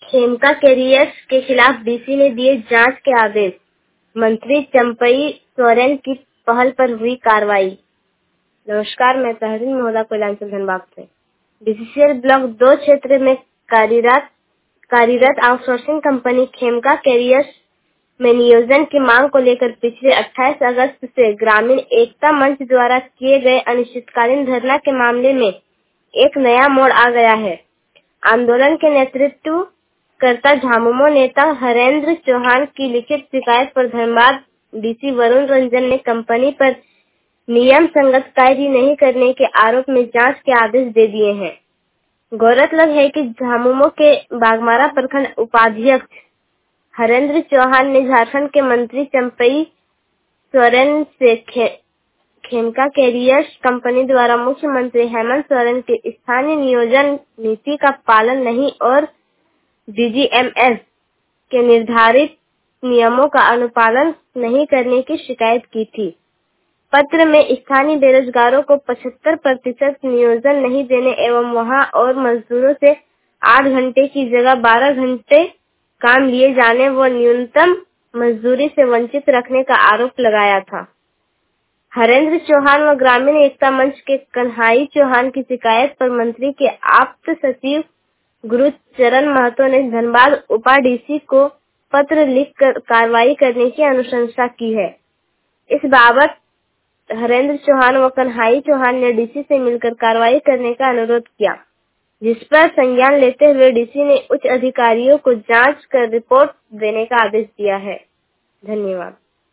Khemka carriers के खिलाफ DC ने दिए जांच के आदेश। मंत्री चंपई सोरेन की पहल पर हुई कार्रवाई। नमस्कार, मैं तहरीन महोदा कोयलांचल धनबाद से। डीसीसीएल ब्लॉक 2 क्षेत्र में कार्यरत आउटसोर्सिंग कंपनी खेमका कैरियर्स में नियोजन की मांग को लेकर पिछले 28 अगस्त से ग्रामीण एकता मंच द्वारा किए गए अनिश्चितकालीन धरना के मामले में एक नया मोड़ आ गया है। आंदोलन के नेतृत्व करता झामुमो नेता हरेंद्र चौहान की लिखित शिकायत पर धनबाद डीसी वरुण रंजन ने कंपनी पर नियम संगत कार्य नहीं करने के आरोप में जांच के आदेश दे दिए हैं। गौरतलब है कि झामुमो के बागमारा प्रखंड उपाध्यक्ष हरेंद्र चौहान ने झारखंड के मंत्री चंपई सोरेन से खेमका कैरियर्स कंपनी द्वारा मुख्यमंत्री हेमंत सोरेन के स्थानीय नियोजन नीति का पालन नहीं और डीजीएमएस के निर्धारित नियमों का अनुपालन नहीं करने की शिकायत की थी। पत्र में स्थानीय बेरोजगारों को 75% नियोजन नहीं देने एवं वहां और मजदूरों से 8 घंटे की जगह 12 घंटे काम लिए जाने व न्यूनतम मजदूरी से वंचित रखने का आरोप लगाया था। हरेंद्र चौहान व ग्रामीण एकता मंच के कन्हाई चौहान की शिकायत पर मंत्री के आप्त सचिव गुरुचरण महतो ने धनबाद उपा डीसी को पत्र लिखकर कार्रवाई करने की अनुशंसा की है। इस बाबत हरेंद्र चौहान व कन्हाई चौहान ने डीसी से मिलकर कार्रवाई करने का अनुरोध किया, जिस पर संज्ञान लेते हुए डीसी ने उच्च अधिकारियों को जांच कर रिपोर्ट देने का आदेश दिया है। धन्यवाद।